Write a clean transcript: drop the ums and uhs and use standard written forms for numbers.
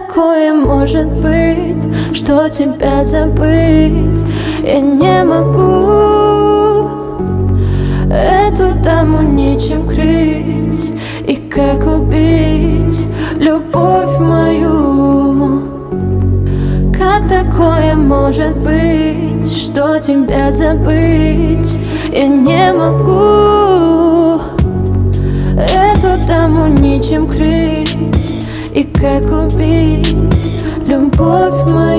такое может быть, что тебя забыть я не могу? Эту даму нечем крыть, и как убить любовь мою? Как такое может быть, что тебя забыть я не могу? Эту даму нечем крыть, и как убить любовь мою?